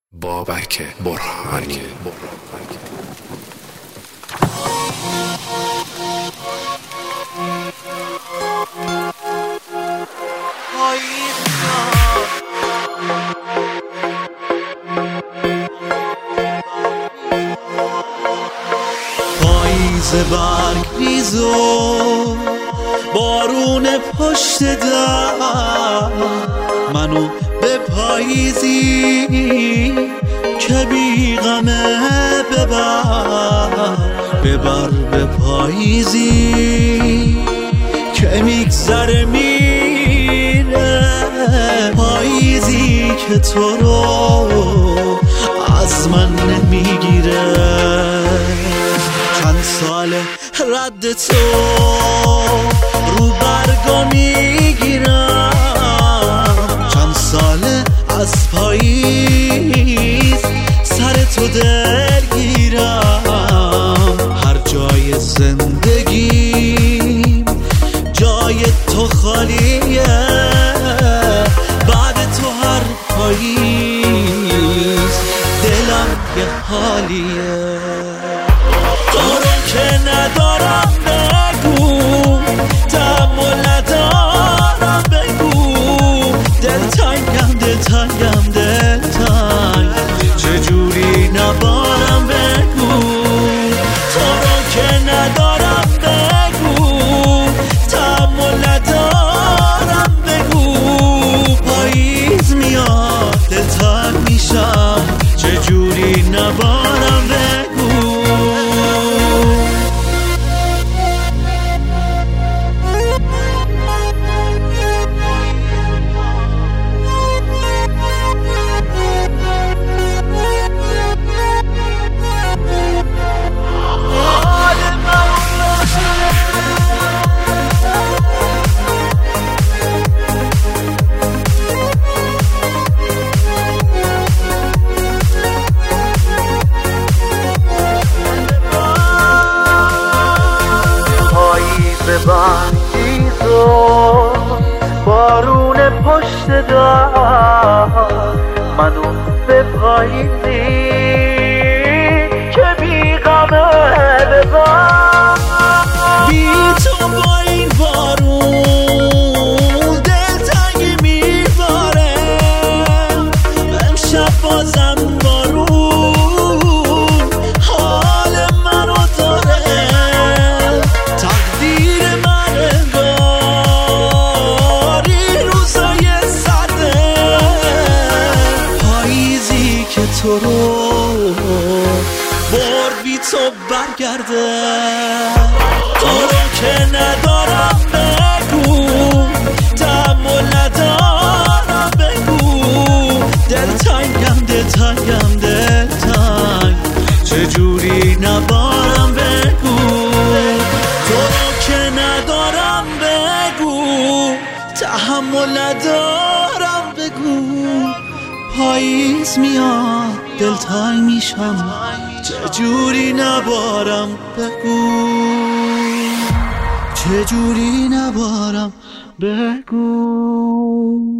بابک برهانی. پاییز برگ ریز و بارون پشت در منو به پاییزی که بی غمه ببر به پاییزی که میگذره میره، پاییزی که تو رو از من نمیگیره. چند ساله رد تو رو برگا میگیرم، چند ساله از پاییز سر تو دلگیرم. هر جای زندگیم جای تو خالیه، بعد تو هر پاییز دلم یه حالیه. تو رو که ندارم بگو، تحمل ندارم بگو، دلتنگم چجوری نبارم بگو. تو رو که ندارم بگو، تحمل ندارم بگو، پاییز میاد دلتنگ میشم، چجوری نبارم بگو. برگیز و بارون پشت در منو به پاییزی که بی غمه ببر. بی تو با این بارون دلتنگی میباره، امشب بازم بارون حال منو داره. تقدیر من انگاری روزای سرده، پاییزی که تو رو برد بی تو برگرده. تو رو که ندارم بگو، تحمل ندارم بگو، دلتنگم چجوری نبارم بگو. تو رو که ندارم بگو، تحمل ندارم بگو، پاییز میاد دلتنگ میشم، چجوری نبارم بگو، چجوری نبارم بگو.